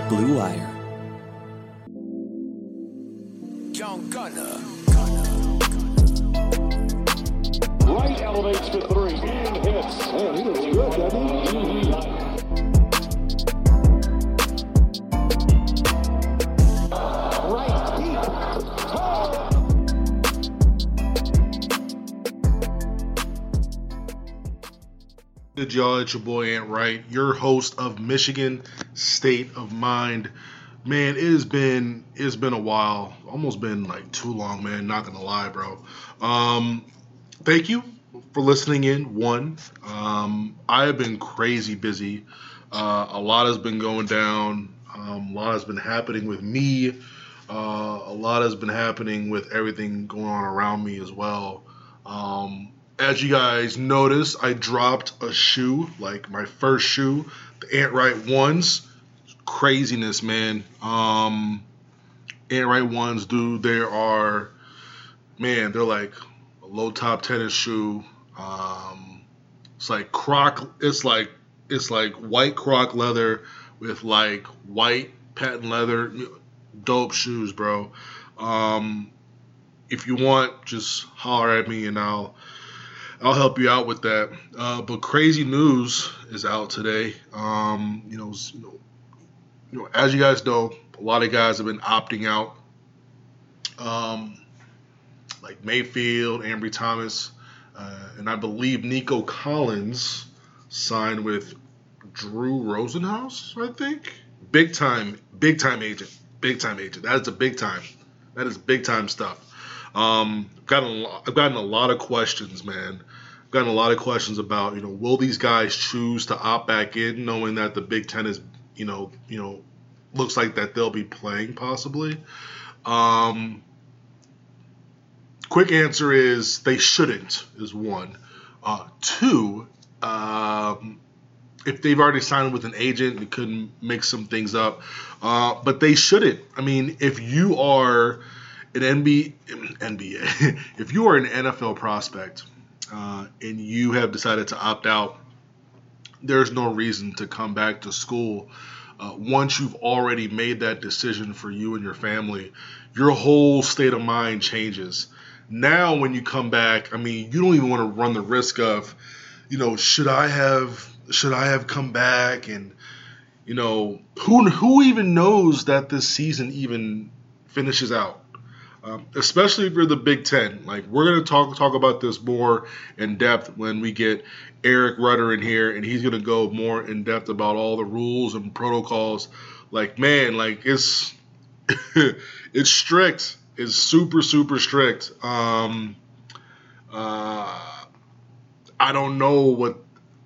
Blue Wire. Young Gunner. Right elevates to three and hits. Man, he looks good, doesn't he? Right deep. Oh. Good y'all, it's your boy Ant Wright, your host of Michigan State of Mind. Man, it's been a while, almost been like too long, man. Not gonna lie, bro. Thank you for listening in. I have been crazy busy. A lot has been going down. A lot has been happening with me. A lot has been happening with everything going on around me as well. As you guys noticed, I dropped a shoe, like my first shoe, the Ant Wright ones. Craziness, man. Ant Wright ones, dude, they're like a low top tennis shoe. It's like white Croc leather with like white patent leather. Dope shoes, bro. If you want, just holler at me and I'll help you out with that. But crazy news is out today. As you guys know, a lot of guys have been opting out. Like Mayfield, Ambry Thomas, and I believe Nico Collins signed with Drew Rosenhaus, I think. Big time agent. That is big time stuff. I've gotten a lot of questions, man. I've gotten a lot of questions about, will these guys choose to opt back in, knowing that the Big Ten is, looks like that they'll be playing possibly. Quick answer is they shouldn't, is one. Two, if they've already signed with an agent, they couldn't mix some things up. But they shouldn't. I mean, if you are an NBA, if you are an NFL prospect and you have decided to opt out, there's no reason to come back to school. Once you've already made that decision for you and your family, your whole state of mind changes. Now, when you come back, I mean, you don't even want to run the risk of, should I have come back? And, who even knows that this season even finishes out? Especially if you're the Big Ten. Like, we're going to talk about this more in depth when we get Eric Rudder in here, and he's going to go more in depth about all the rules and protocols. Like, man, like it's it's strict. It's super, super strict. I don't know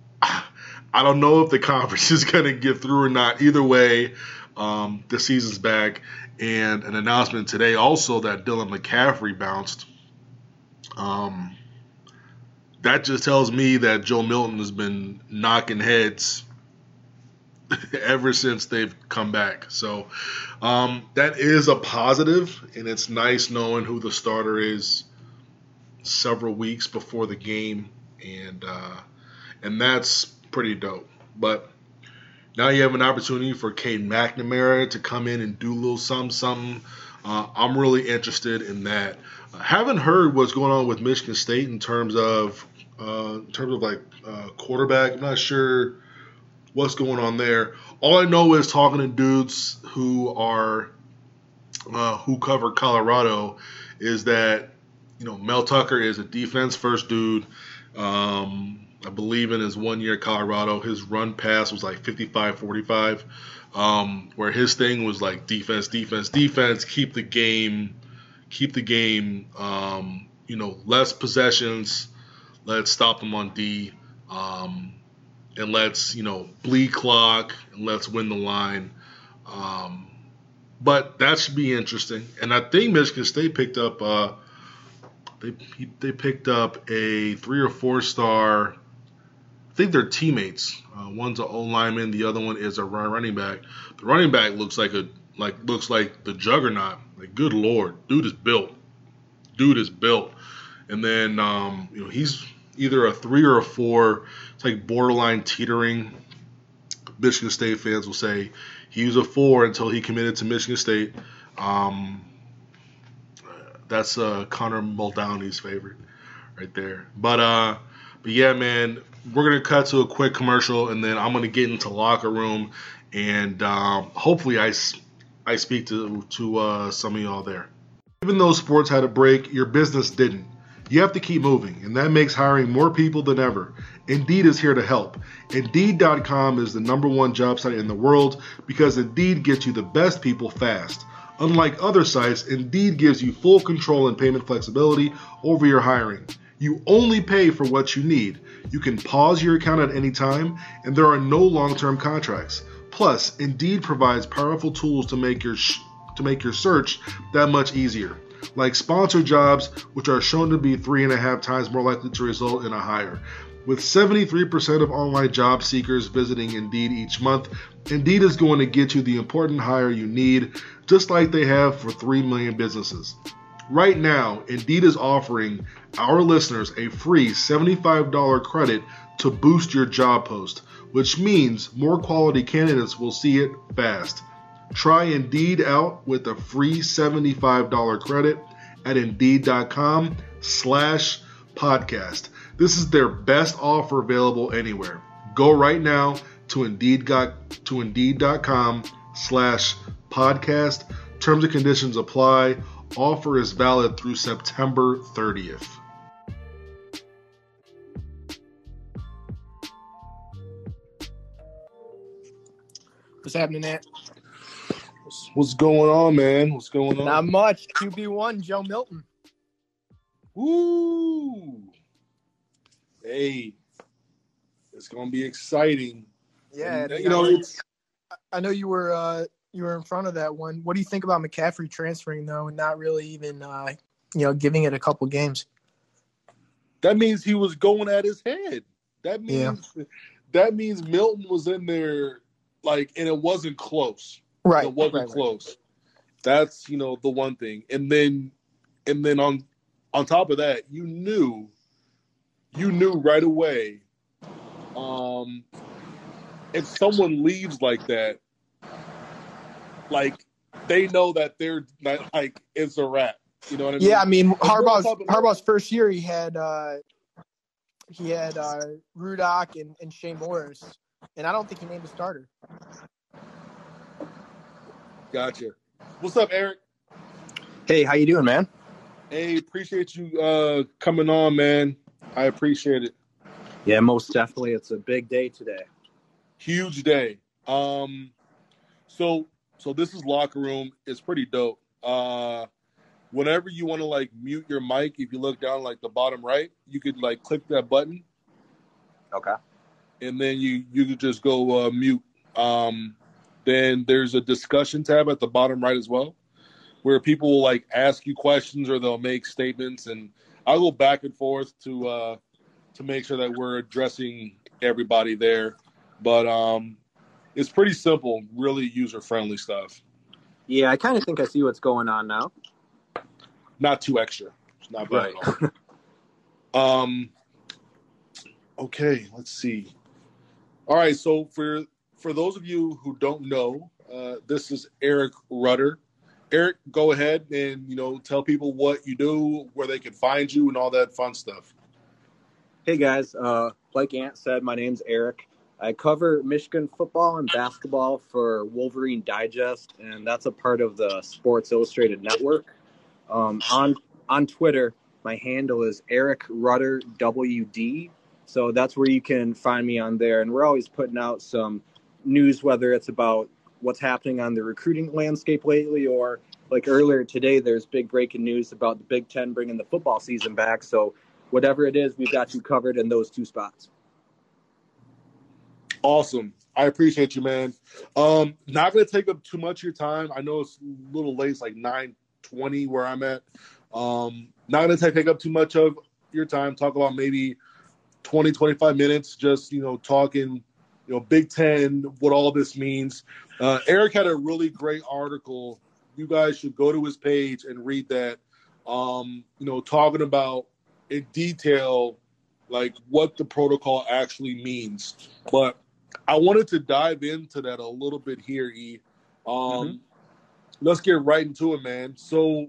if the conference is going to get through or not. Either way, the season's back. And an announcement today also that Dylan McCaffrey bounced. That just tells me that Joe Milton has been knocking heads ever since they've come back. So that is a positive, and it's nice knowing who the starter is several weeks before the game, and that's pretty dope. But now you have an opportunity for Cade McNamara to come in and do a little something. I'm really interested in that. Haven't heard what's going on with Michigan State in terms of quarterback. I'm not sure what's going on there. All I know is talking to dudes who cover Colorado is that Mel Tucker is a defense first dude. I believe in his 1 year at Colorado, his run pass was like 55-45, where his thing was like defense, keep the game, less possessions, let's stop them on D, and let's, bleed clock, and let's win the line. But that should be interesting. And I think Michigan State picked up they picked up a 3 or 4 star. I think they're teammates. One's an O lineman, the other one is a running back. The running back looks like the juggernaut. Like, good Lord, dude is built. And then he's either a 3 or a 4. It's like borderline teetering Michigan State fans will say he was a 4 until he committed to Michigan State. That's Connor Muldowney's favorite right there. But yeah, man, we're gonna cut to a quick commercial, and then I'm gonna get into locker room, and hopefully I speak to some of y'all there. Even though sports had a break, your business didn't. You have to keep moving, and that makes hiring more people than ever. Indeed is here to help. Indeed.com is the #1 job site in the world because Indeed gets you the best people fast. Unlike other sites, Indeed gives you full control and payment flexibility over your hiring. You only pay for what you need. You can pause your account at any time, and there are no long-term contracts. Plus, Indeed provides powerful tools to make your search that much easier, like sponsored jobs, which are shown to be 3.5 times more likely to result in a hire. With 73% of online job seekers visiting Indeed each month, Indeed is going to get you the important hire you need, just like they have for 3 million businesses. Right now, Indeed is offering our listeners a free $75 credit to boost your job post, which means more quality candidates will see it fast. Try Indeed out with a free $75 credit at Indeed.com/podcast. This is their best offer available anywhere. Go right now to Indeed.com/podcast. Terms and conditions apply. Offer is valid through September 30th. What's happening, Nat? What's going on, man? What's going on? Not much. QB1, Joe Milton. Woo! Hey, it's gonna be exciting. Yeah, And, I know you were in front of that one. What do you think about McCaffrey transferring though, and not really even giving it a couple games? That means he was going at his head. That means Milton was in there, and it wasn't close. Right. It wasn't close. That's the one thing. And then on top of that, you knew right away. If someone leaves like that, they know that they're not, it's a wrap. You know what I mean? Yeah, I mean Harbaugh's first year he had Rudock and Shea Morris, and I don't think he named a starter. Gotcha. What's up, Eric? Hey, how you doing, man? Hey, appreciate you coming on, man. I appreciate it. Yeah, most definitely. It's a big day today. Huge day. So this is Locker Room. It's pretty dope. Whenever you want to mute your mic, if you look down the bottom right, you could click that button. Okay. And then you could just go mute. Then there's a discussion tab at the bottom right as well, where people will ask you questions or they'll make statements, and I'll go back and forth to make sure that we're addressing everybody there. But it's pretty simple, really user-friendly stuff. Yeah, I kind of think I see what's going on now. Not too extra. It's not bad at all. Okay, let's see. All right, so for those of you who don't know, this is Eric Rudder. Eric, go ahead and tell people what you do, where they can find you, and all that fun stuff. Hey guys, like Ant said, my name's Eric. I cover Michigan football and basketball for Wolverine Digest, and that's a part of the Sports Illustrated Network. On Twitter, my handle is Eric Rudder WD, so that's where you can find me on there. And we're always putting out some news, whether it's about what's happening on the recruiting landscape lately, or earlier today, there's big breaking news about the Big Ten bringing the football season back. So whatever it is, we've got you covered in those two spots. Awesome. I appreciate you, man. Not going to take up too much of your time. I know it's a little late. It's 9:20 where I'm at. Not going to take up too much of your time. Talk about maybe 20, 25 minutes, just, talking, Big Ten, what all this means. Eric had a really great article. You guys should go to his page and read that, talking about in detail, what the protocol actually means. But I wanted to dive into that a little bit here, E. Let's get right into it, man. So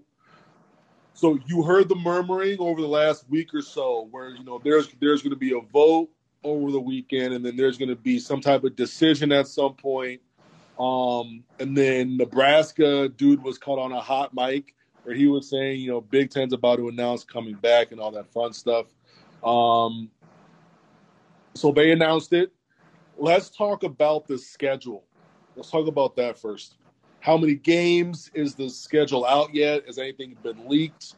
you heard the murmuring over the last week or so where, there's going to be a vote over the weekend, and then there's going to be some type of decision at some point. And then Nebraska dude was caught on a hot mic where he was saying, Big Ten's about to announce coming back and all that fun stuff. So they announced it. Let's talk about the schedule. Let's talk about that first. How many games? Is the schedule out yet? Has anything been leaked?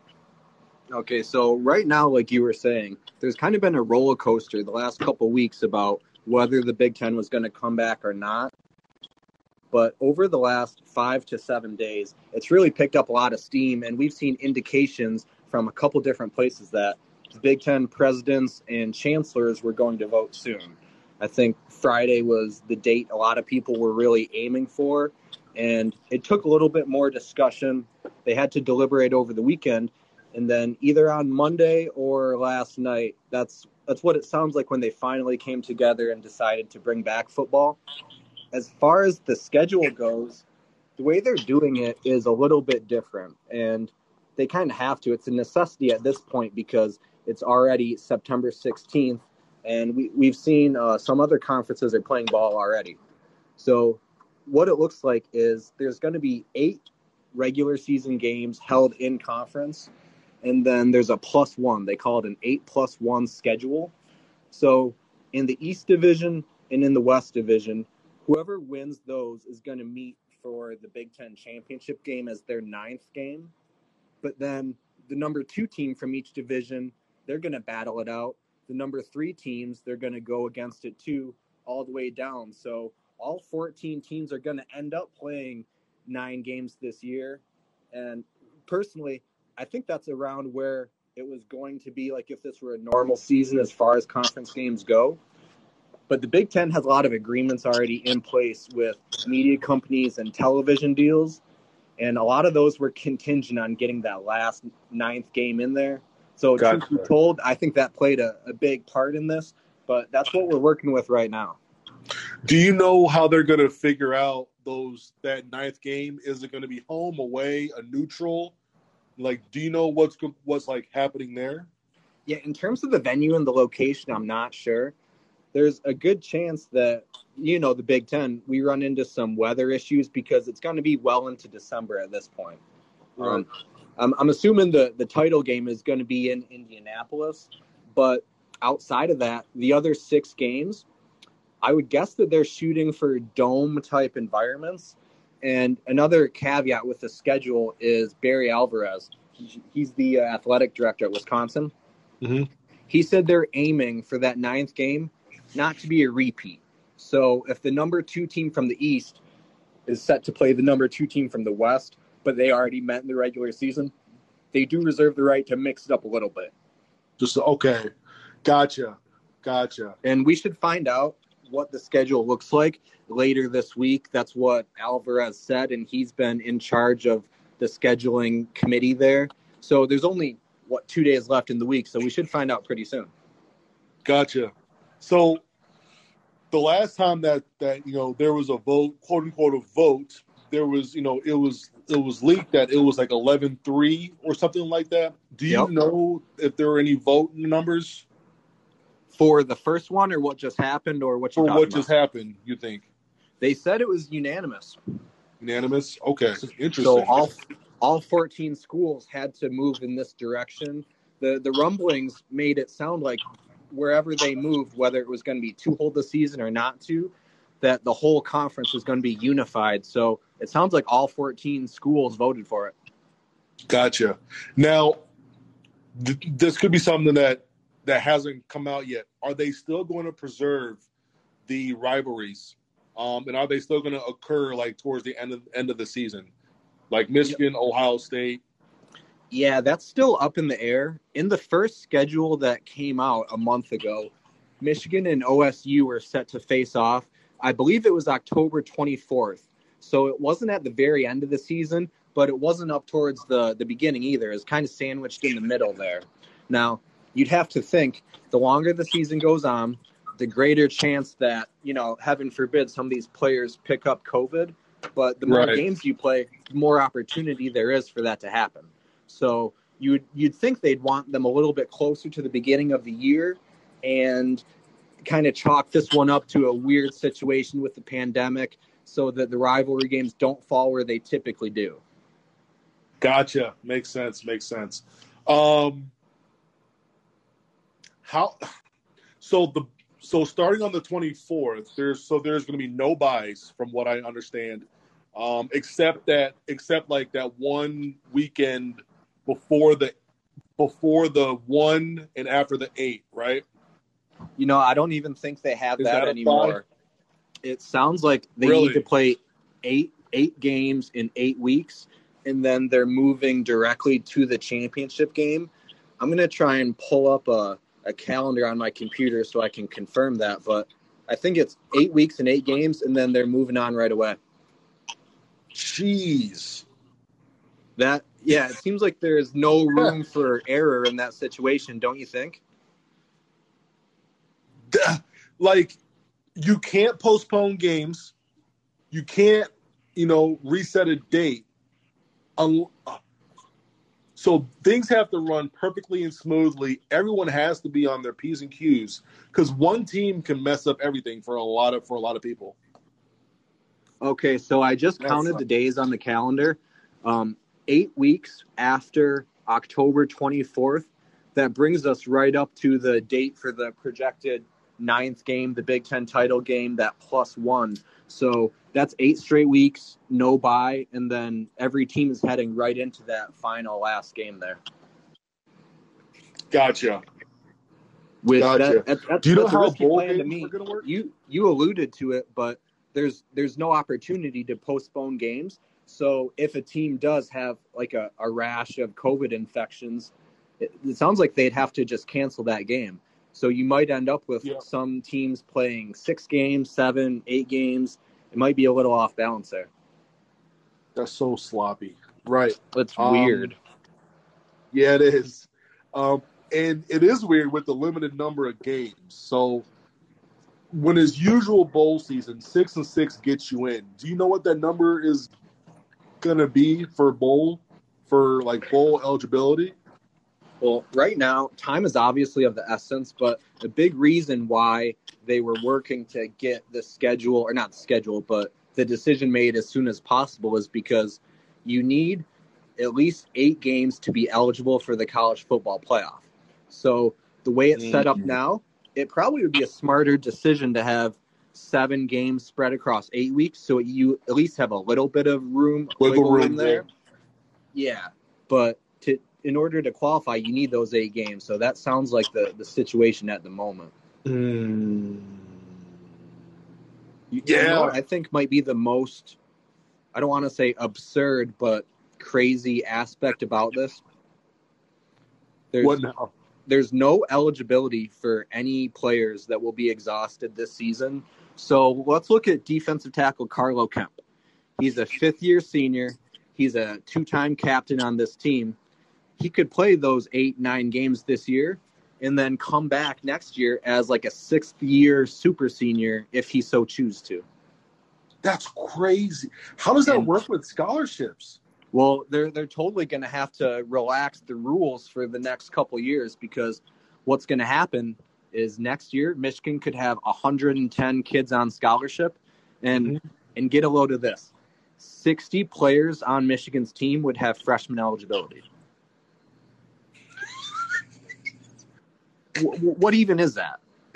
Okay, so right now, like you were saying, there's kind of been a roller coaster the last couple weeks about whether the Big Ten was going to come back or not. But over the last 5 to 7 days, it's really picked up a lot of steam, and we've seen indications from a couple different places that the Big Ten presidents and chancellors were going to vote soon. I think Friday was the date a lot of people were really aiming for, and it took a little bit more discussion. They had to deliberate over the weekend, and then either on Monday or last night, that's what it sounds like when they finally came together and decided to bring back football. As far as the schedule goes, the way they're doing it is a little bit different, and they kind of have to. It's a necessity at this point because it's already September 16th, and we've seen some other conferences are playing ball already. So what it looks like is there's going to be 8 regular season games held in conference, and then there's a +1. They call it an 8+1 schedule. So in the East Division and in the West Division, whoever wins those is going to meet for the Big Ten championship game as their 9th game. But then the number 2 team from each division, they're going to battle it out. The number 3 teams, they're going to go against it too, all the way down. So all 14 teams are going to end up playing 9 games this year. And personally, I think that's around where it was going to be like if this were a normal season as far as conference games go. But the Big Ten has a lot of agreements already in place with media companies and television deals. And a lot of those were contingent on getting that last 9th game in there. So truth be told, I think that played a big part in this. But that's what we're working with right now. Do you know how they're going to figure out that 9th game? Is it going to be home, away, a neutral? Like, do you know what's like happening there? Yeah, in terms of the venue and the location, I'm not sure. There's a good chance that, the Big Ten, we run into some weather issues because it's going to be well into December at this point. Right. I'm assuming the title game is going to be in Indianapolis, but outside of that, the other 6 games, I would guess that they're shooting for dome-type environments. And another caveat with the schedule is Barry Alvarez. He's the athletic director at Wisconsin. Mm-hmm. He said they're aiming for that 9th game not to be a repeat. So if the number 2 team from the East is set to play the number 2 team from the West, but they already met in the regular season, they do reserve the right to mix it up a little bit. Okay. Gotcha. And we should find out what the schedule looks like later this week. That's what Alvarez said, and he's been in charge of the scheduling committee there. So there's only, 2 days left in the week, so we should find out pretty soon. Gotcha. So the last time that there was a vote, quote unquote, a vote, there was, it was leaked that it was like 11-3 or something like that. Do you know if there were any vote numbers for the first one, or what just happened, or what? Just happened? You think? They said it was unanimous. Unanimous. Okay, interesting. So all 14 schools had to move in this direction. The rumblings made it sound like wherever they moved, whether it was going to be to hold the season or not to, that the whole conference was going to be unified. So it sounds like all 14 schools voted for it. Gotcha. Now, this could be something that hasn't come out yet. Are they still going to preserve the rivalries? And are they still going to occur like towards the end of the season? Like Michigan, Ohio State? Yeah, that's still up in the air. In the first schedule that came out a month ago, Michigan and OSU were set to face off. I believe it was October 24th. So it wasn't at the very end of the season, but it wasn't up towards the beginning either. It was kind of sandwiched in the middle there. Now, you'd have to think the longer the season goes on, the greater chance that, heaven forbid, some of these players pick up COVID. But the more games you play, the more opportunity there is for that to happen. So you'd think they'd want them a little bit closer to the beginning of the year and kind of chalk this one up to a weird situation with the pandemic so that the rivalry games don't fall where they typically do. Gotcha. Makes sense. So starting on the 24th, there's going to be no buys from what I understand, except that one weekend before the 1 and after the 8, right? I don't even think they have that anymore. It sounds like they need to play eight games in 8 weeks, and then they're moving directly to the championship game. I'm going to try and pull up a calendar on my computer so I can confirm that, but I think it's 8 weeks and 8 games, and then they're moving on right away. Jeez. It seems like there's no room for error in that situation, don't you think? Like, you can't postpone games. You can't, reset a date. So things have to run perfectly and smoothly. Everyone has to be on their P's and Q's because one team can mess up everything for a lot of people. Okay, so I just counted the days on the calendar. 8 weeks after October 24th, that brings us right up to the date for the projected 9th game, the Big Ten title game, that +1. So that's 8 straight weeks, no bye, and then every team is heading right into that final last game there. Gotcha. Do you know how bowl games are going to work? You alluded to it, but there's no opportunity to postpone games. So if a team does have like a rash of COVID infections, it sounds like they'd have to just cancel that game. So you might end up with some teams playing 6 games, 7, 8 games. It might be a little off balance there. That's so sloppy. Right. It's weird. Yeah, it is. And it is weird with the limited number of games. So when it's usual bowl season, 6 and 6 gets you in. Do you know what that number is going to be for bowl eligibility? Well, right now, time is obviously of the essence, but a big reason why they were working to get the schedule, or not the schedule, but the decision made as soon as possible is because you need at least 8 games to be eligible for the college football playoff. So the way it's set up now, it probably would be a smarter decision to have 7 games spread across 8 weeks so you at least have a little bit of wiggle room there. Yeah, but in order to qualify, you need those 8 games. So that sounds like the situation at the moment. I think might be the most, I don't want to say absurd, but crazy aspect about this. There's no eligibility for any players that will be exhausted this season. So let's look at defensive tackle Carlo Kemp. He's a 5th-year senior. He's a 2-time captain on this team. He could play those 8-9 games this year and then come back next year as like a 6th-year super senior if he so chooses to. That's crazy. How does that work with scholarships? Well, they're totally going to have to relax the rules for the next couple years because what's going to happen is next year Michigan could have 110 kids on scholarship and get a load of this. 60 players on Michigan's team would have freshman eligibility. What even is that?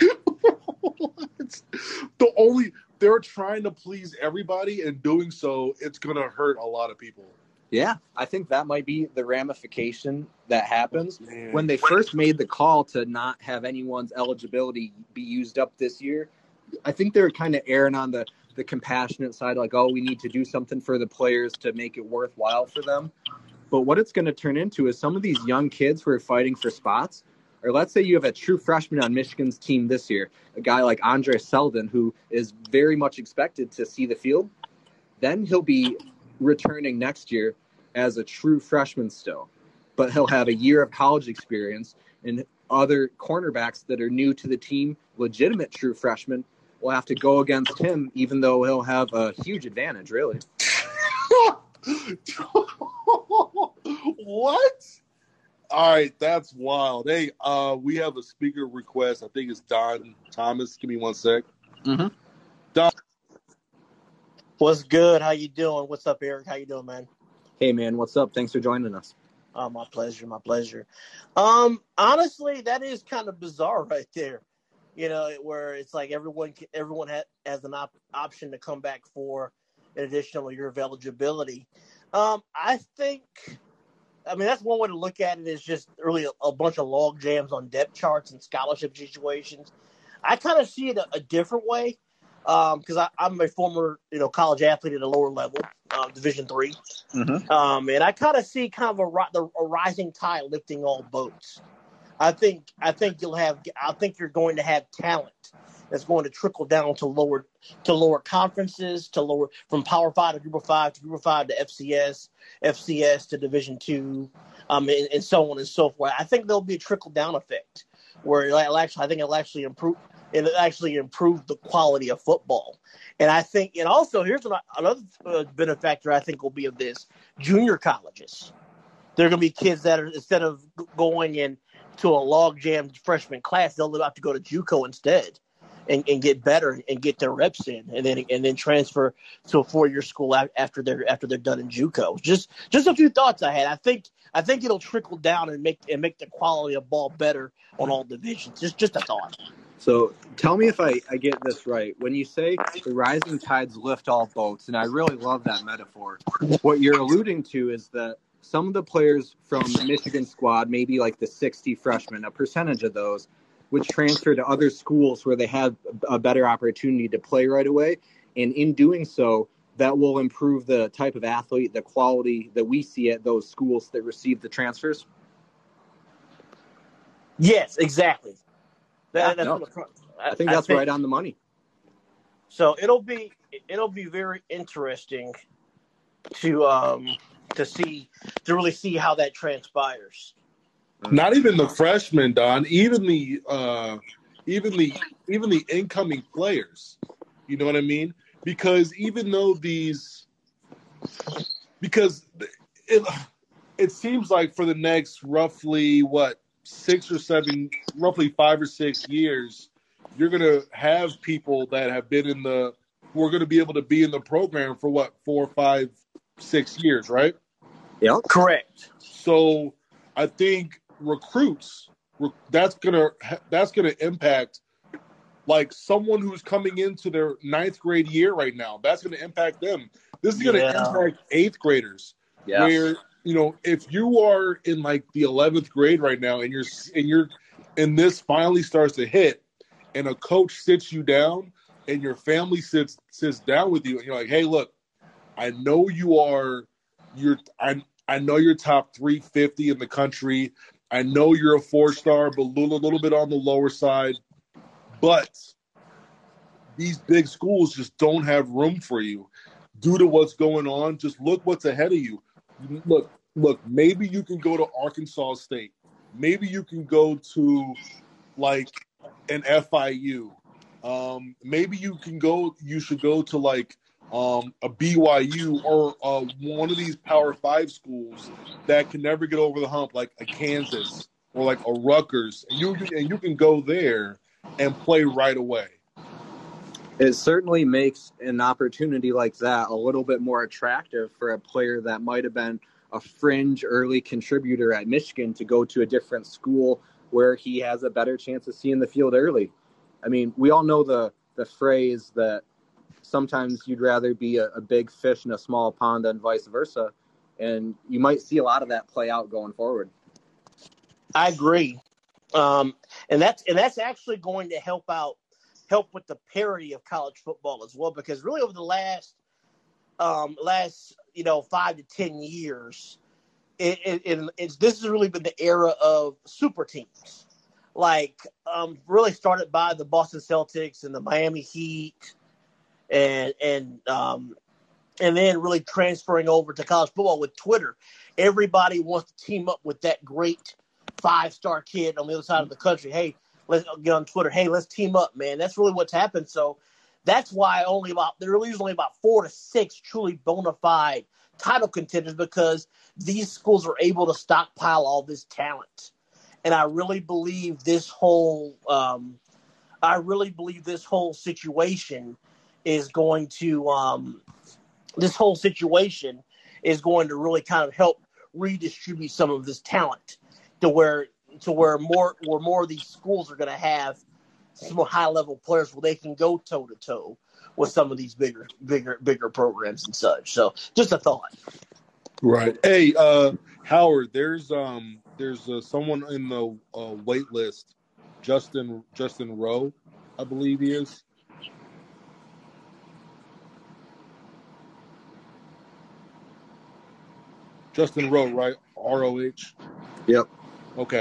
They're trying to please everybody, and doing so, it's going to hurt a lot of people. Yeah, I think that might be the ramification that happens. When they first made the call to not have anyone's eligibility be used up this year, I think they were kind of erring on the compassionate side, like, we need to do something for the players to make it worthwhile for them. But what it's going to turn into is some of these young kids who are fighting for spots, or let's say you have a true freshman on Michigan's team this year, a guy like Andre Selden, who is very much expected to see the field. Then he'll be returning next year as a true freshman still. But he'll have a year of college experience, and other cornerbacks that are new to the team, legitimate true freshmen, will have to go against him, even though he'll have a huge advantage, really. What? All right, that's wild. Hey, we have a speaker request. I think it's Don Thomas. Give me 1 sec. Mm-hmm. Don. What's good? How you doing? What's up, Eric? How you doing, man? Hey, man, what's up? Thanks for joining us. Oh, my pleasure, my pleasure. Honestly, that is kind of bizarre right there. You know, where it's like everyone has an option to come back for an additional year of eligibility. I think, that's one way to look at it, is just really a bunch of log jams on depth charts and scholarship situations. I kind of see it a different way because I'm a former, college athlete at a lower level, Division III. Mm-hmm. And I kind of see a rising tide lifting all boats. I think you're going to have talent that's going to trickle down to lower conferences, from Power 5 to Group of 5 to Group of 5 to FCS to Division II, and so on and so forth. I think there'll be a trickle down effect where it'll actually improve the quality of football. And I think, and also here's another benefactor I think will be of this: junior colleges. There are going to be kids that are, instead of going in to a log jam freshman class, they'll have to go to JUCO instead and get better and get their reps in, and then transfer to a 4-year school after they're done in JUCO. Just a few thoughts I had. I think it'll trickle down and make the quality of ball better on all divisions. Just a thought. So tell me if I get this right. When you say the rising tides lift all boats, and I really love that metaphor, what you're alluding to is that some of the players from the Michigan squad, maybe like the 60 freshmen, a percentage of those, would transfer to other schools where they have a better opportunity to play right away. And in doing so, that will improve the type of athlete, the quality that we see at those schools that receive the transfers? Yes, exactly. I think that's right on the money. So it'll be very interesting to really see how that transpires. Not even the freshmen, Don. Even the incoming players. You know what I mean? Because even though it seems like for the next roughly 5 or 6 years, you're gonna have people that have been who are gonna be able to be in the program for 4, 5, 6 years, right? Yeah, correct. So I think recruits, that's gonna impact, like, someone who's coming into their 9th grade year right now. That's gonna impact them. This is gonna impact 8th graders. Yes. Where, if you are in like the 11th grade right now and this finally starts to hit, and a coach sits you down and your family sits down with you, and you're like, hey, look, I know I know you're top 350 in the country. I know you're a 4-star, but a little bit on the lower side. But these big schools just don't have room for you due to what's going on. Just look what's ahead of you. Look, maybe you can go to Arkansas State. Maybe you can go to like an FIU. Maybe you should go to like a BYU or one of these Power 5 schools that can never get over the hump, like a Kansas or like a Rutgers. And you can go there and play right away. It certainly makes an opportunity like that a little bit more attractive for a player that might have been a fringe early contributor at Michigan to go to a different school where he has a better chance of seeing the field early. I mean, we all know the phrase that sometimes you'd rather be a big fish in a small pond than vice versa. And you might see a lot of that play out going forward. I agree. And that's actually going to help with the parity of college football as well, because really over the last 5 to 10 years, this has really been the era of super teams, like really started by the Boston Celtics and the Miami Heat, and then really transferring over to college football with Twitter. Everybody wants to team up with that great 5-star kid on the other side of the country. Hey, let's get on Twitter. Hey, let's team up, man. That's really what's happened. So that's why there are usually about 4 to 6 truly bona fide title contenders, because these schools are able to stockpile all this talent. And I really believe this whole situation is going to really kind of help redistribute some of this talent to where more of these schools are going to have some high level players where they can go toe to toe with some of these bigger programs and such. So just a thought. Right. Hey, Howard, there's someone in the wait list, Justin Rowe, I believe he is. Justin Rowe, right? ROH. Yep. Okay.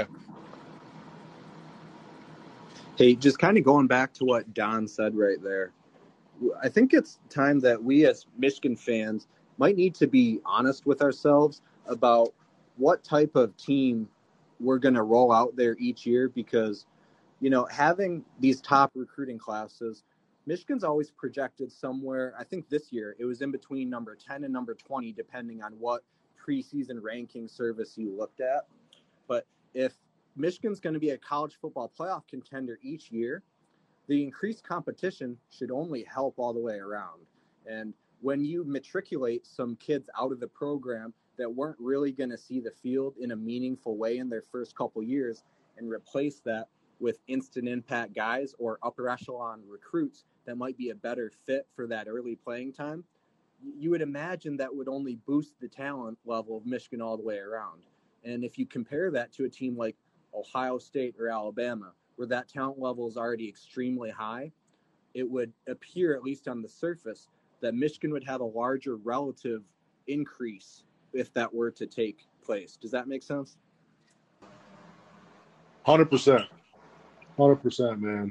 Hey, just kind of going back to what Don said right there. I think it's time that we as Michigan fans might need to be honest with ourselves about what type of team we're going to roll out there each year, because, having these top recruiting classes, Michigan's always projected somewhere. I think this year it was in between number 10 and number 20, depending on what preseason ranking service you looked at. But if Michigan's going to be a college football playoff contender each year, the increased competition should only help all the way around. And when you matriculate some kids out of the program that weren't really going to see the field in a meaningful way in their first couple years, and replace that with instant impact guys or upper echelon recruits that might be a better fit for that early playing time, you would imagine that would only boost the talent level of Michigan all the way around. And if you compare that to a team like Ohio State or Alabama, where that talent level is already extremely high, it would appear, at least on the surface, that Michigan would have a larger relative increase if that were to take place. Does that make sense? 100%, man.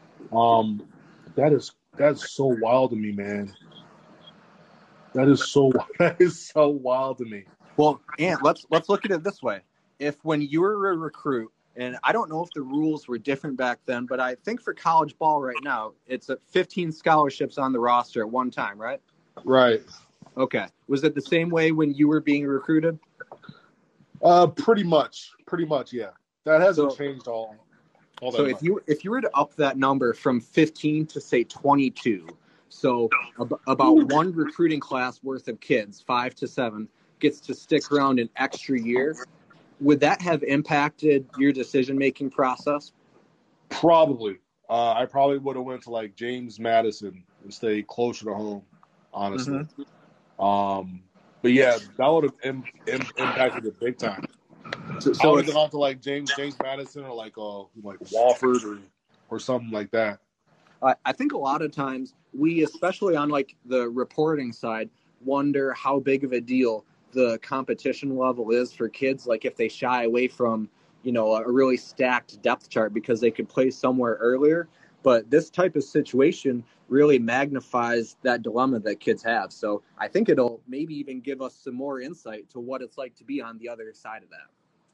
That's so wild to me, man. That is so wild to me. Well, Ant, let's look at it this way. If when you were a recruit, and I don't know if the rules were different back then, but I think for college ball right now, it's 15 scholarships on the roster at one time, right? Right. Okay. Was it the same way when you were being recruited? Pretty much, yeah. That hasn't changed all that so much. if you were to up that number from 15 to, say, 22, so about one recruiting class worth of kids, 5 to 7, gets to stick around an extra year, would that have impacted your decision-making process? Probably. I probably would have went to like James Madison and stayed closer to home, honestly. Mm-hmm. But yeah, that would have impacted it big time. So I would have gone to like James Madison or like Wofford or something like that. I think a lot of times we, especially on like the reporting side, wonder how big of a deal the competition level is for kids, like if they shy away from, a really stacked depth chart because they could play somewhere earlier. But this type of situation really magnifies that dilemma that kids have. So I think it'll maybe even give us some more insight to what it's like to be on the other side of that.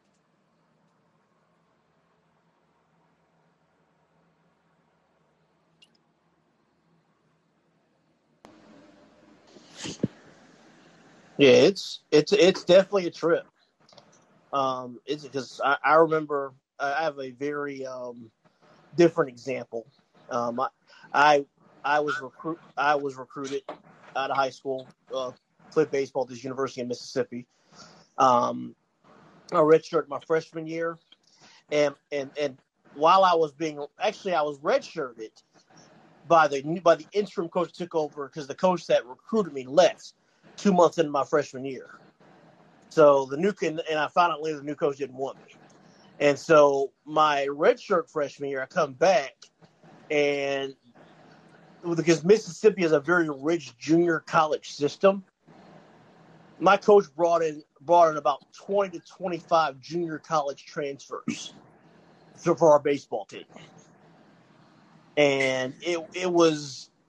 Yeah, it's definitely a trip. It's because I remember I have a very different example. I was recruited out of high school, played baseball at this University of Mississippi. I redshirted my freshman year, and while I was redshirted by the interim coach who took over because the coach that recruited me left 2 months into my freshman year. So and I found out later the new coach didn't want me. And so my redshirt freshman year, I come back, and because Mississippi is a very rich junior college system, my coach brought in about 20 to 25 junior college transfers for our baseball team. And it was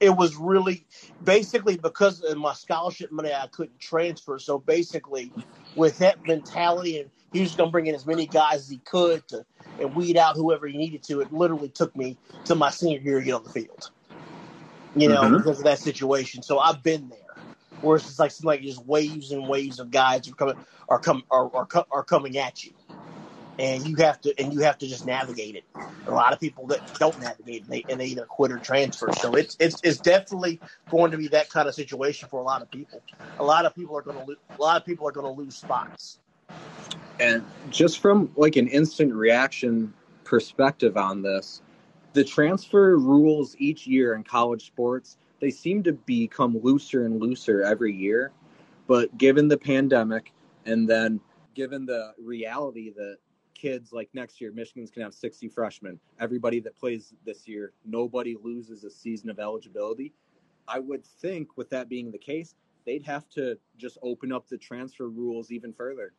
it was really basically because of my scholarship money, I couldn't transfer. So basically, with that mentality, and he was going to bring in as many guys as he could and weed out whoever he needed to. It literally took me to my senior year to get on the field, because of that situation. So I've been there. Whereas it's like just waves and waves of guys are coming at you, and you have to just navigate it. A lot of people that don't navigate and they either quit or transfer. So it's definitely going to be that kind of situation for a lot of people. A lot of people are going to lose spots. And just from like an instant reaction perspective on this, the transfer rules each year in college sports, they seem to become looser and looser every year. But given the pandemic and then given the reality that kids like next year, Michigan's going to have 60 freshmen, everybody that plays this year, nobody loses a season of eligibility. I would think with that being the case, they'd have to just open up the transfer rules even further.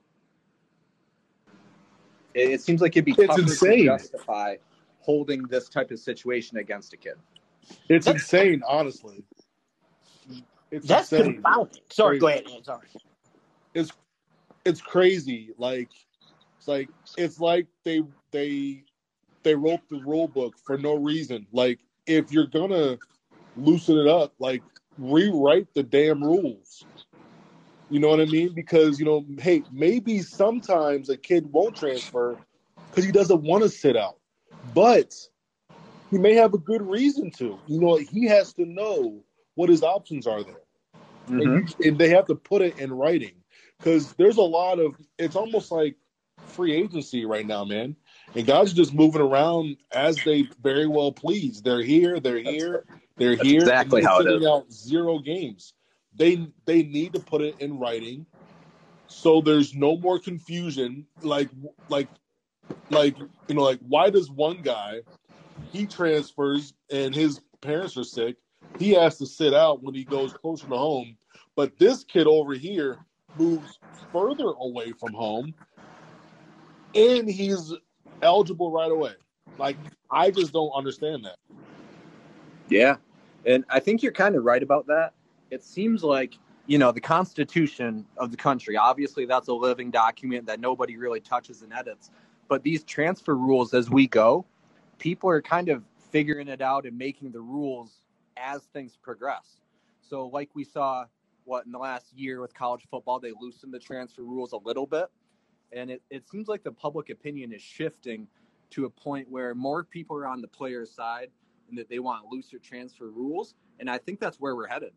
It seems like it'd be tougher to justify holding this type of situation against a kid. It's insane, honestly. That's insane. Confounding. Sorry, go ahead, Ian. Sorry. It's crazy. It's like they wrote the rule book for no reason. Like, if you're gonna loosen it up, like, rewrite the damn rules. You know what I mean? Because, hey, maybe sometimes a kid won't transfer because he doesn't want to sit out. But he may have a good reason to. He has to know what his options are there. And they have to put it in writing. Because there's a lot of – it's almost like free agency right now, man. And guys are just moving around as they very well please. They're here. That's exactly how it is. Out 0 games. They need to put it in writing so there's no more confusion. Like why does one guy – he transfers and his parents are sick. He has to sit out when he goes closer to home. But this kid over here moves further away from home and he's eligible right away. Like, I just don't understand that. Yeah. And I think you're kind of right about that. It seems like, the Constitution of the country, obviously that's a living document that nobody really touches and edits. But these transfer rules as we go, people are kind of figuring it out and making the rules as things progress. So like we saw, in the last year with college football, they loosened the transfer rules a little bit. And it seems like the public opinion is shifting to a point where more people are on the player's side and that they want looser transfer rules. And I think that's where we're headed.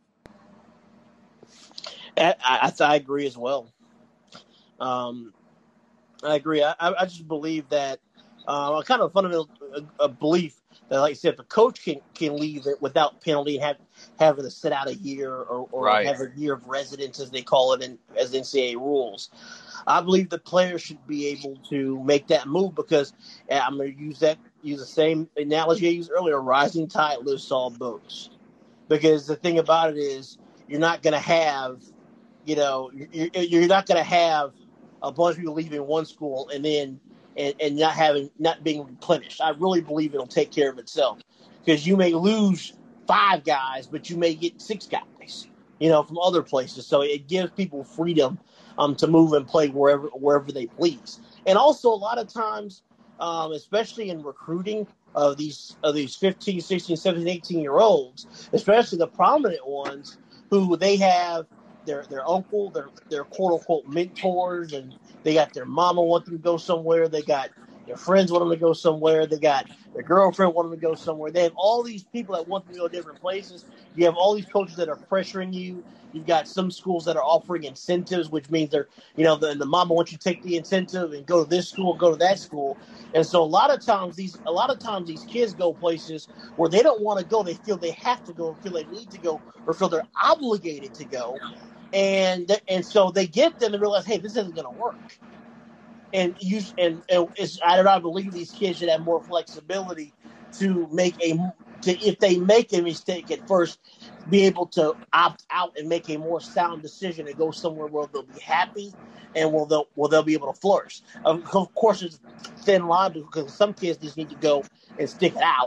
I agree as well. I agree. I just believe that kind of a fundamental belief that, like I said, if a coach can leave it without penalty and having to sit out a year or right. have a year of residence, as they call it as NCAA rules, I believe the players should be able to make that move because I'm going to use the same analogy I used earlier: rising tide lifts all boats. Because the thing about it is, you're not going to have, you're not going to have a bunch of people leaving one school and then. And not being replenished. I really believe it'll take care of itself because you may lose 5 guys, but you may get 6 guys, from other places. So it gives people freedom to move and play wherever they please. And also a lot of times, especially in recruiting of these 15, 16, 17, 18-year-olds, especially the prominent ones who they have their uncle, their quote-unquote mentors, and they got their mama want them to go somewhere. They got their friends want them to go somewhere. They got their girlfriend want them to go somewhere. They have all these people that want them to go different places. You have all these coaches that are pressuring you. You've got some schools that are offering incentives, which means they're, the mama wants you to take the incentive and go to this school, go to that school. And so a lot of times these kids go places where they don't want to go. They feel they have to go, or feel they need to go, or feel they're obligated to go. And so they get them and realize, hey, this isn't going to work. And I believe these kids should have more flexibility to if they make a mistake at first, be able to opt out and make a more sound decision and go somewhere where they'll be happy and they'll be able to flourish. Of course, it's a thin line because some kids just need to go and stick it out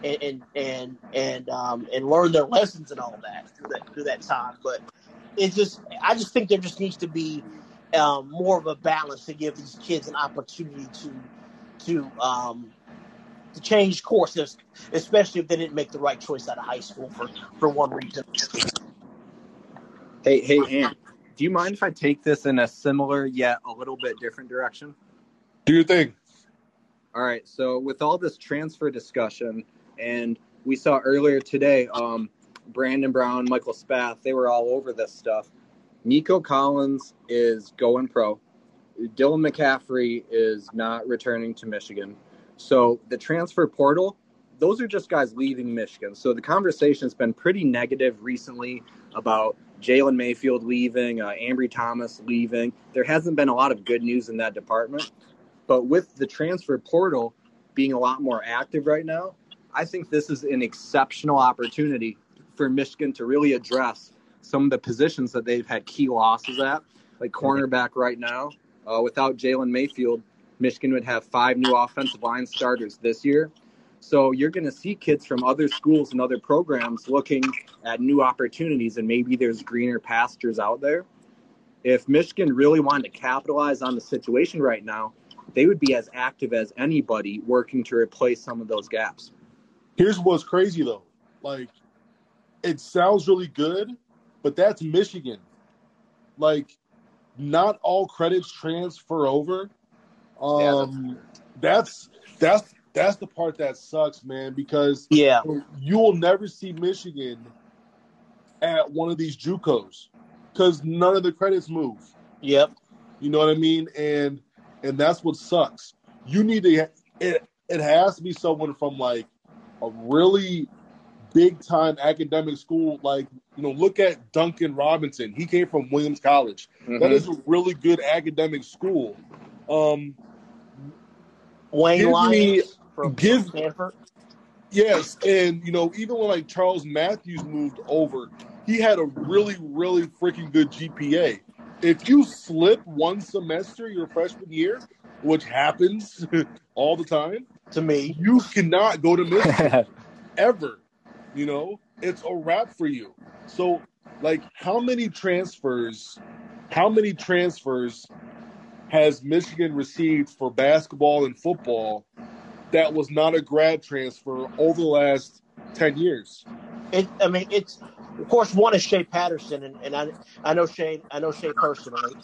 and learn their lessons and all that through that time. But I just think there just needs to be more of a balance to give these kids an opportunity to change courses, especially if they didn't make the right choice out of high school for one reason. Hey, Ant, do you mind if I take this in a similar yet a little bit different direction? Do your thing. All right. So with all this transfer discussion, and we saw earlier today, Brandon Brown, Michael Spath, they were all over this stuff. Nico Collins is going pro. Dylan McCaffrey is not returning to Michigan. So the transfer portal, those are just guys leaving Michigan. So the conversation's been pretty negative recently about Jalen Mayfield leaving, Ambry Thomas leaving. There hasn't been a lot of good news in that department. But with the transfer portal being a lot more active right now, I think this is an exceptional opportunity for Michigan to really address some of the positions that they've had key losses at, like cornerback right now. Without Jalen Mayfield, Michigan would have 5 new offensive line starters this year. So you're going to see kids from other schools and other programs looking at new opportunities, and maybe there's greener pastures out there. If Michigan really wanted to capitalize on the situation right now, they would be as active as anybody working to replace some of those gaps. Here's what's crazy, though. Like, it sounds really good, but that's Michigan. Like, not all credits transfer over. That's the part that sucks, man, because you will never see Michigan at one of these JUCOs because none of the credits move. Yep. You know what I mean? And that's what sucks. You need to it has to be someone from like a really big time academic school, like, you know, look at Duncan Robinson. He came from Williams College. Mm-hmm. That is a really good academic school. Wayne Lyons from Stanford. Yes, and, you know, even when, like, Charles Matthews moved over, he had a really, really freaking good GPA. If you slip one semester your freshman year, which happens all the time, to me, you cannot go to Michigan ever. You know, it's a wrap for you. So, like, how many transfers has Michigan received for basketball and football that was not a grad transfer over the last 10 years? It's of course one is Shea Patterson, and I know Shea personally.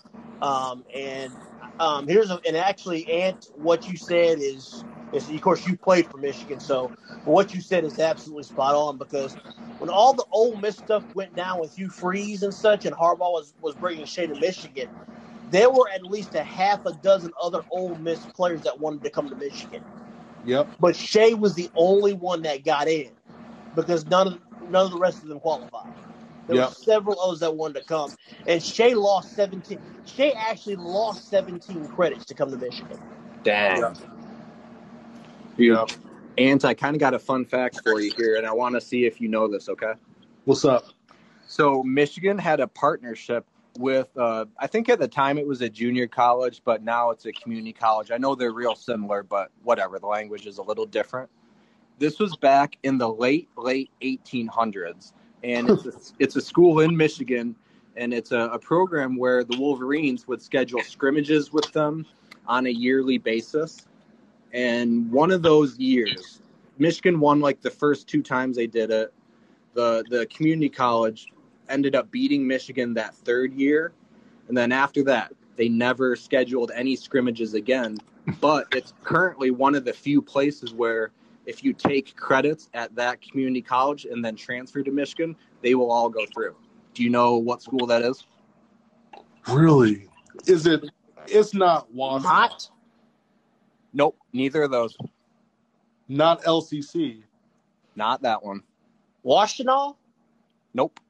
And actually, Ant, what you said is of course you played for Michigan, so what you said is absolutely spot on, because when all the Ole Miss stuff went down with Hugh Freeze and such, and Harbaugh was bringing Shea to Michigan, there were at least a half a dozen other Ole Miss players that wanted to come to Michigan. Yep. But Shea was the only one that got in because none of the rest of them qualified. There were several others that wanted to come, and Shea lost 17. Shea actually lost 17 credits to come to Michigan. Dang. Yeah. And I kind of got a fun fact for you here, and I want to see if you know this, okay? What's up? So Michigan had a partnership with, I think at the time it was a junior college, but now it's a community college. I know they're real similar, but whatever, the language is a little different. This was back in the late 1800s, and it's a school in Michigan, and it's a program where the Wolverines would schedule scrimmages with them on a yearly basis. And one of those years, Michigan won like the first 2 times they did it. The community college ended up beating Michigan that 3rd year. And then after that, they never scheduled any scrimmages again. But it's currently one of the few places where if you take credits at that community college and then transfer to Michigan, they will all go through. Do you know what school that is? Really? It's not Washtenaw. Not? Nope, neither of those. Not LCC. Not that one. Washtenaw? Nope.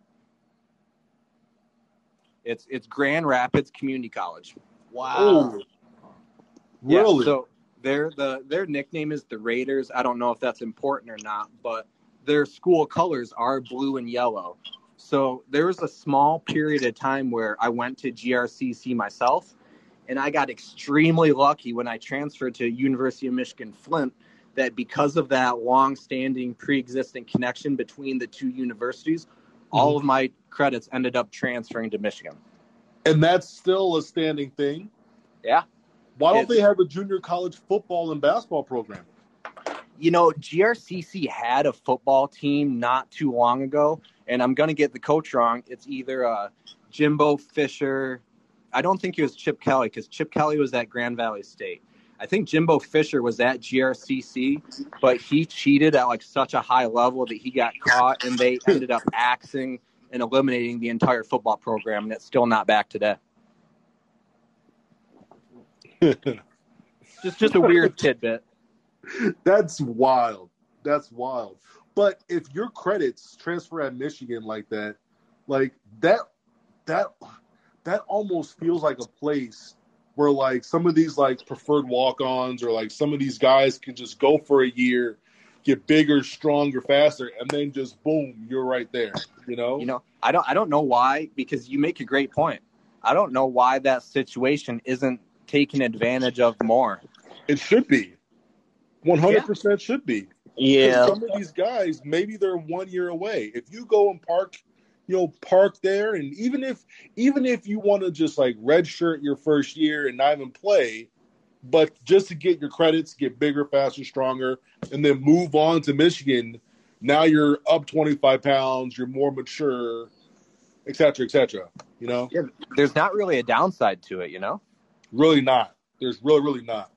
It's Grand Rapids Community College. Wow. Oh, really? Yeah, so their nickname is the Raiders. I don't know if that's important or not, but their school colors are blue and yellow. So there was a small period of time where I went to GRCC myself, and I got extremely lucky when I transferred to University of Michigan Flint that because of that long-standing, pre-existing connection between the two universities, all of my credits ended up transferring to Michigan. And that's still a standing thing. Yeah. Why don't they have a junior college football and basketball program? You know, GRCC had a football team not too long ago, and I'm going to get the coach wrong. It's either Jimbo Fisher. I don't think it was Chip Kelly, because Chip Kelly was at Grand Valley State. I think Jimbo Fisher was at GRCC, but he cheated at like such a high level that he got caught, and they ended up axing and eliminating the entire football program, and it's still not back today. just a weird tidbit. That's wild. That's wild. But if your credits transfer at Michigan like that, that almost feels like a place where like some of these like preferred walk-ons or like some of these guys can just go for a year, get bigger, stronger, faster, and then just boom, you're right there. You know, I don't know why, because you make a great point. I don't know why that situation isn't taken advantage of more. It should be. 100% should be. Yeah. Some of these guys, maybe they're 1 year away. If you go and park there, and even if you want to just like redshirt your first year and not even play, but just to get your credits, get bigger, faster, stronger, and then move on to Michigan, now you're up 25 pounds, you're more mature, et cetera, you know? Yeah, there's not really a downside to it, you know? Really not. There's really not.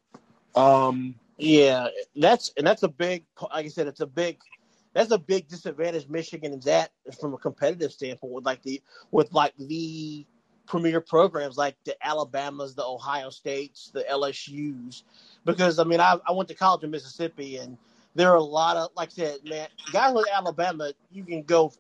Yeah, that's a big, like I said, that's a big disadvantage Michigan is at from a competitive standpoint with the premier programs like the Alabamas, the Ohio States, the LSUs, because I mean I went to college in Mississippi, and there are a lot of, like I said, man, guys with Alabama, you can go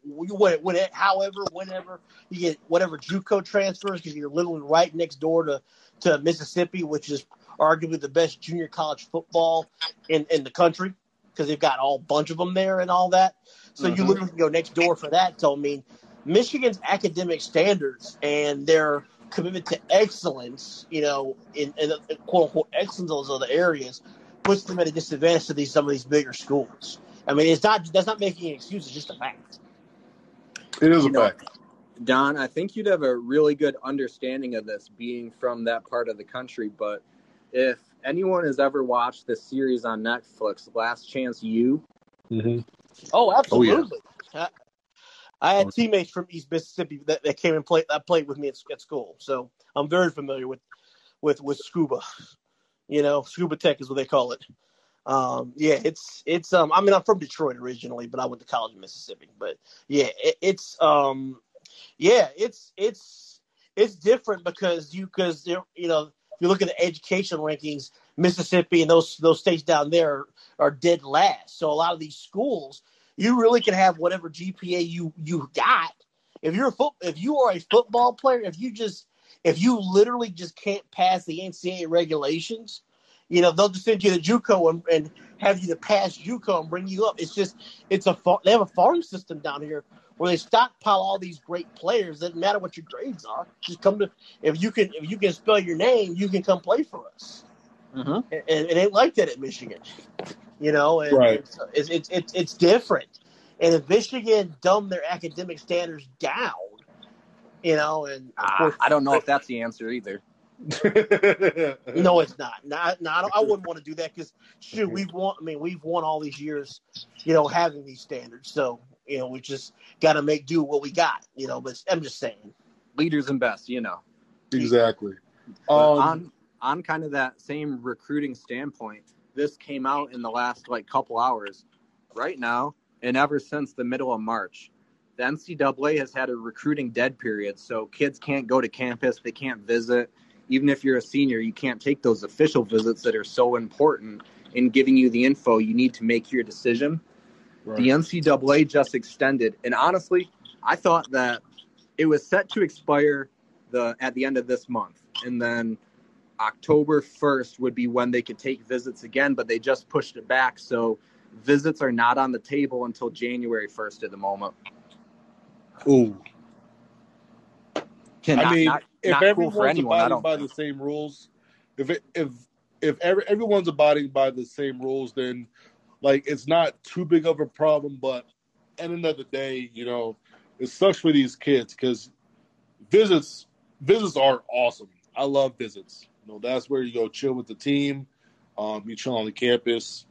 whenever you get whatever JUCO transfers, because you're literally right next door to Mississippi, which is arguably the best junior college football in the country, because they've got a bunch of them there and all that. So you literally can go next door for that. So, I mean, Michigan's academic standards and their commitment to excellence, you know, in quote-unquote excellence in those other areas, puts them at a disadvantage to some of these bigger schools. I mean, that's not making an excuse. It's just a fact. It is a fact. Don, I think you'd have a really good understanding of this being from that part of the country, but if anyone has ever watched this series on Netflix, Last Chance U. Oh, absolutely. Oh, yeah. I had teammates from East Mississippi that came and played with me at school, so I'm very familiar with scuba. You know, scuba tech is what they call it. Yeah, it's. I mean, I'm from Detroit originally, but I went to college in Mississippi. But yeah, it's different because you know. If you look at the education rankings, Mississippi and those states down there are dead last. So a lot of these schools, you really can have whatever GPA you got. If you are a football player, if you literally just can't pass the NCAA regulations, you know, they'll just send you to JUCO and have you to pass JUCO and bring you up. They have a farm system down here where they stockpile all these great players. Doesn't matter what your grades are. Just come to if you can spell your name, you can come play for us. And it ain't like that at Michigan, you know. And right. It's different. And if Michigan dumb their academic standards down, you know, and of course, I don't know if that's the answer either. No, it's not. I wouldn't want to do that because shoot, we've won all these years, you know, having these standards. So, you know, we just got to make do what we got, you know. But I'm just saying, leaders and best, you know. Exactly. On kind of that same recruiting standpoint, this came out in the last couple hours. Right now, and ever since the middle of March, the NCAA has had a recruiting dead period. So kids can't go to campus, they can't visit. Even if you're a senior, you can't take those official visits that are so important in giving you the info you need to make your decision. Right. The NCAA just extended. And honestly, I thought that it was set to expire at the end of this month. And then October 1st would be when they could take visits again, but they just pushed it back. So visits are not on the table until January 1st at the moment. Ooh. If everyone's abiding by the same rules, if if everyone's abiding by the same rules, then like it's not too big of a problem. But at the end of the day, it sucks for these kids because visits are awesome. I love visits. That's where you go chill with the team. You chill on the campus.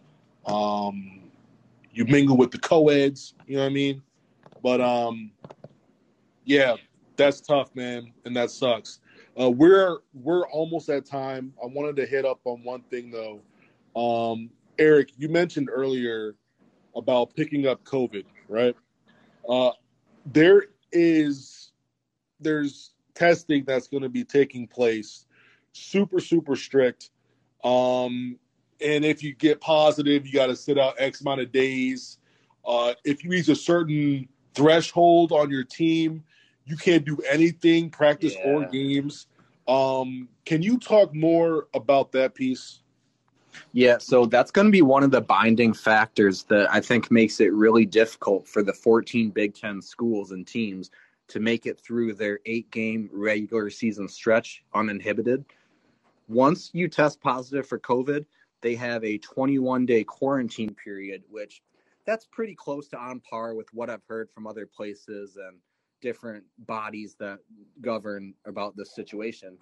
You mingle with the co-eds. You know what I mean? But yeah, that's tough, man, and that sucks. We're almost at time. I wanted to hit up on one thing though. Eric, you mentioned earlier about picking up COVID, right? There's testing that's going to be taking place, super, super strict. And if you get positive, you got to sit out X amount of days. If you reach a certain threshold on your team, you can't do anything, practice or games. Can you talk more about that piece? Yeah, so that's going to be one of the binding factors that I think makes it really difficult for the 14 Big Ten schools and teams to make it through their 8-game regular season stretch uninhibited. Once you test positive for COVID, they have a 21-day quarantine period, which that's pretty close to on par with what I've heard from other places and different bodies that govern about this situation.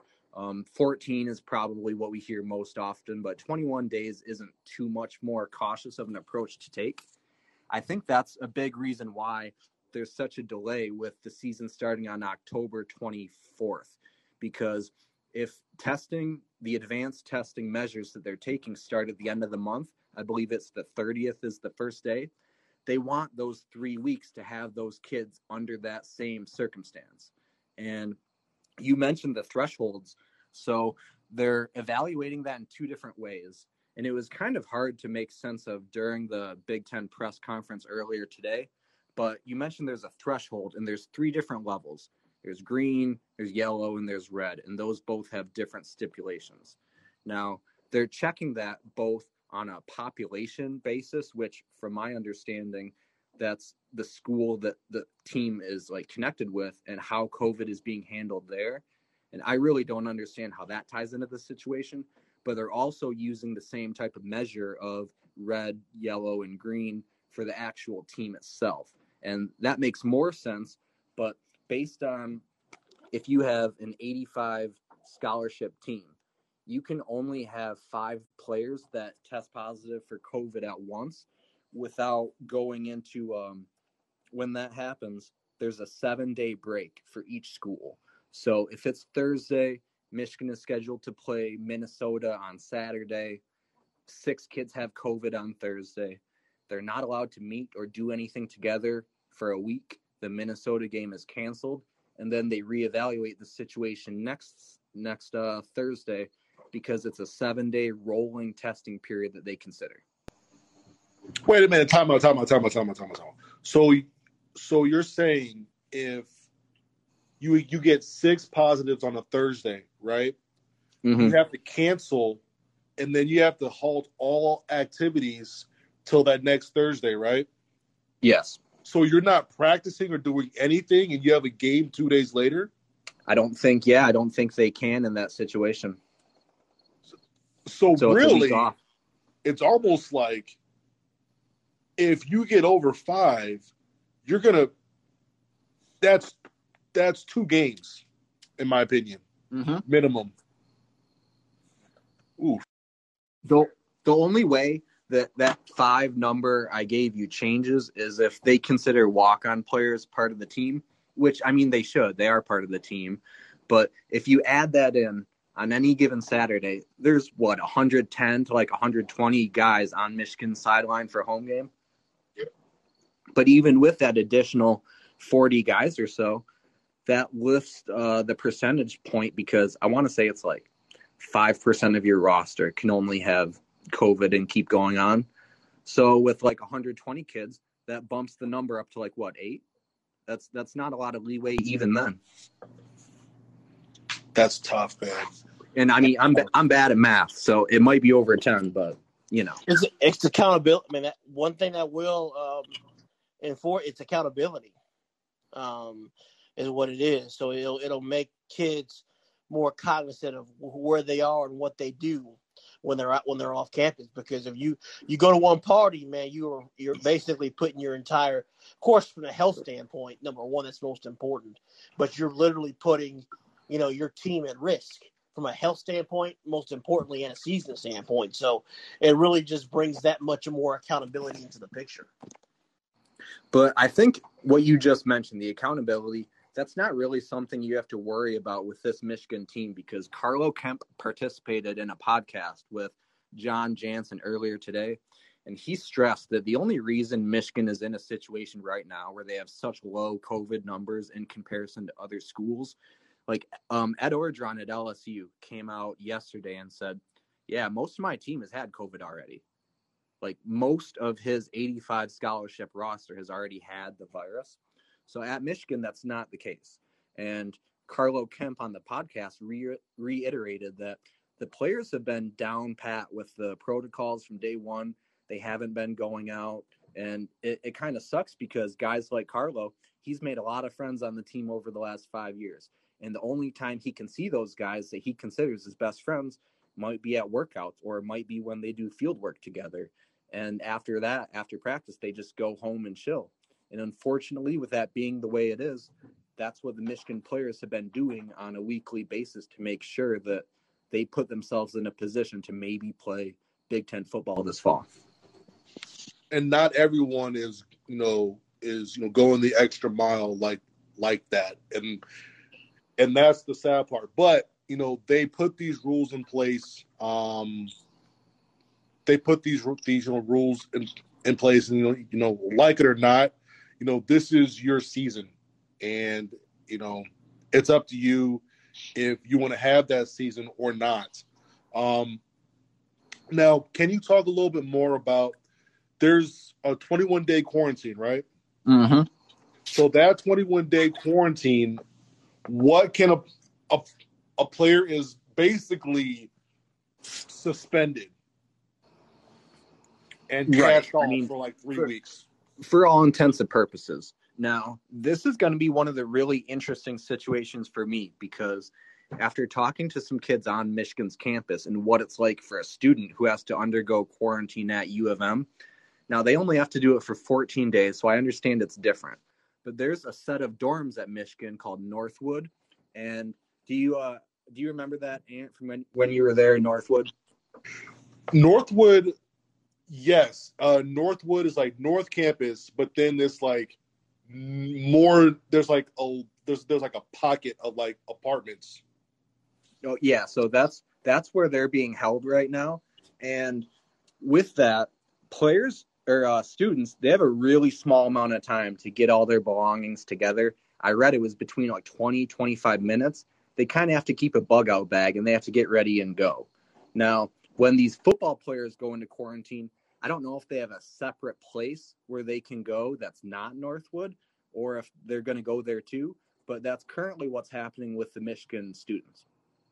14 is probably what we hear most often, but 21 days isn't too much more cautious of an approach to take. I think that's a big reason why there's such a delay with the season starting on October 24th, because if the advanced testing measures that they're taking start at the end of the month, I believe it's the 30th is the first day, they want those 3 weeks to have those kids under that same circumstance. And you mentioned the thresholds. So they're evaluating that in two different ways. And it was kind of hard to make sense of during the Big Ten press conference earlier today. But you mentioned there's a threshold, and there's 3 different levels. There's green, there's yellow, and there's red. And those both have different stipulations. Now, they're checking that both on a population basis, which from my understanding, that's the school that the team is like connected with and how COVID is being handled there. And I really don't understand how that ties into the situation, but they're also using the same type of measure of red, yellow, and green for the actual team itself. And that makes more sense, but based on if you have an 85 scholarship team, you can only have 5 players that test positive for COVID at once without going into, when that happens, there's a 7-day break for each school. So if it's Thursday, Michigan is scheduled to play Minnesota on Saturday. 6 kids have COVID on Thursday. They're not allowed to meet or do anything together for a week. The Minnesota game is canceled, and then they reevaluate the situation next Thursday because it's a 7-day rolling testing period that they consider. Wait a minute, time out. So you're saying if you get 6 positives on a Thursday, right? Mm-hmm. You have to cancel, and then you have to halt all activities till that next Thursday, right? Yes. So you're not practicing or doing anything, and you have a game 2 days later? I don't think they can in that situation. So It's a really, week off. It's almost like if you get over 5, you're gonna. That's 2 games, in my opinion, minimum. Ooh. The only way that 5 number I gave you changes is if they consider walk-on players part of the team, which, I mean, they should. They are part of the team. But if you add that in on any given Saturday, there's, 110 to 120 guys on Michigan's sideline for a home game? Yep. But even with that additional 40 guys or so, that lifts the percentage point because I want to say it's 5% of your roster can only have COVID and keep going on. So with 120 kids, that bumps the number up to 8? That's not a lot of leeway even then. That's tough, man. And I mean, I'm bad at math, so it might be over 10, but it's accountability. I mean, that one thing that will enforce it's accountability. Is what it is. So it'll make kids more cognizant of where they are and what they do. when they're off campus, because if you go to one party, man, you're basically putting your entire, of course, from a health standpoint, number one, that's most important, but you're literally putting, your team at risk from a health standpoint, most importantly, and a season standpoint. So it really just brings that much more accountability into the picture. But I think what you just mentioned, the accountability, that's not really something you have to worry about with this Michigan team, because Carlo Kemp participated in a podcast with John Jansen earlier today, and he stressed that the only reason Michigan is in a situation right now where they have such low COVID numbers in comparison to other schools, like Ed Orgeron at LSU came out yesterday and said, yeah, most of my team has had COVID already. Like, most of his 85 scholarship roster has already had the virus. So at Michigan, that's not the case. And Carlo Kemp on the podcast reiterated that the players have been down pat with the protocols from day one. They haven't been going out. And it kind of sucks because guys like Carlo, he's made a lot of friends on the team over the last 5 years. And the only time he can see those guys that he considers his best friends might be at workouts, or it might be when they do field work together. And after that, after practice, they just go home and chill. And unfortunately, with that being the way it is, that's what the Michigan players have been doing on a weekly basis to make sure that they put themselves in a position to maybe play Big Ten football this fall. And not everyone is going the extra mile like that. And that's the sad part. But, they put these rules in place. They put these rules in place, and like it or not, this is your season, and it's up to you if you want to have that season or not. Now, can you talk a little bit more about? There's a 21-day quarantine, right? Mm-hmm. So that 21-day quarantine, what can a player is basically suspended and cashed off for like 3 weeks. For all intents and purposes. Now, this is going to be one of the really interesting situations for me, because after talking to some kids on Michigan's campus and what it's like for a student who has to undergo quarantine at U of M, now they only have to do it for 14 days, so I understand it's different. But there's a set of dorms at Michigan called Northwood. And do you remember that, Ant, from when you were there in Northwood? Northwood, yes. Northwood is like North Campus, but then there's like more. There's like a pocket of like apartments. Oh yeah, so that's where they're being held right now. And with that, players or students, they have a really small amount of time to get all their belongings together. I read it was between like 20, 25 minutes. They kind of have to keep a bug out bag and they have to get ready and go. Now, when these football players go into quarantine, I don't know if they have a separate place where they can go that's not Northwood, or if they're going to go there too. But that's currently what's happening with the Michigan students.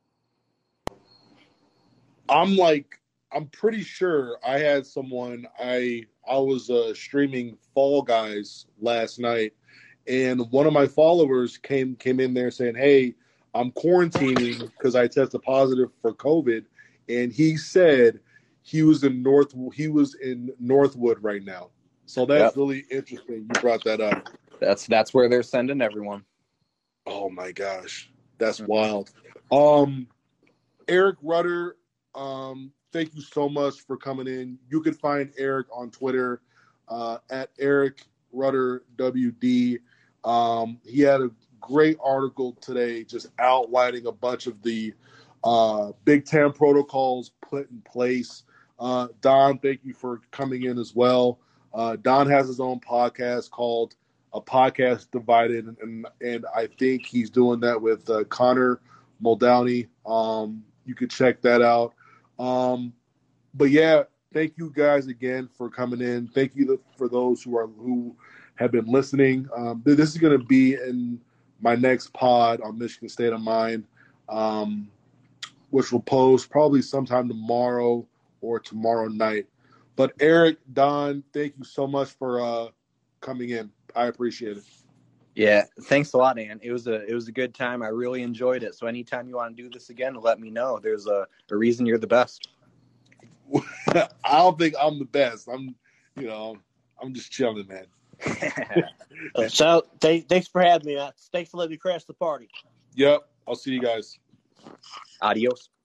I'm pretty sure I had someone, I was streaming Fall Guys last night, and one of my followers came in there saying, hey, I'm quarantining because I tested positive for COVID. And he said he was in Northwood right now. So that's really interesting. You brought that up. That's where they're sending everyone. Oh my gosh. That's wild. Eric Rudder, thank you so much for coming in. You can find Eric on Twitter at Eric Rudder WD. He had a great article today just outlining a bunch of the Big Ten protocols put in place. Don, thank you for coming in as well. Don has his own podcast called A Podcast Divided, and I think he's doing that with Connor Muldowney. You could check that out. But yeah, thank you guys again for coming in. Thank you for those who have been listening. This is going to be in my next pod on Michigan State of Mind, which will post probably sometime tomorrow or tomorrow night. But Eric, Don, thank you so much for coming in. I appreciate it. Yeah, thanks a lot, Ann. It was a good time. I really enjoyed it. So anytime you want to do this again, let me know. There's a reason you're the best. I don't think I'm the best. I'm just chilling, man. So thanks for having me, man. Thanks for letting me crash the party. Yep. I'll see you guys. Adios.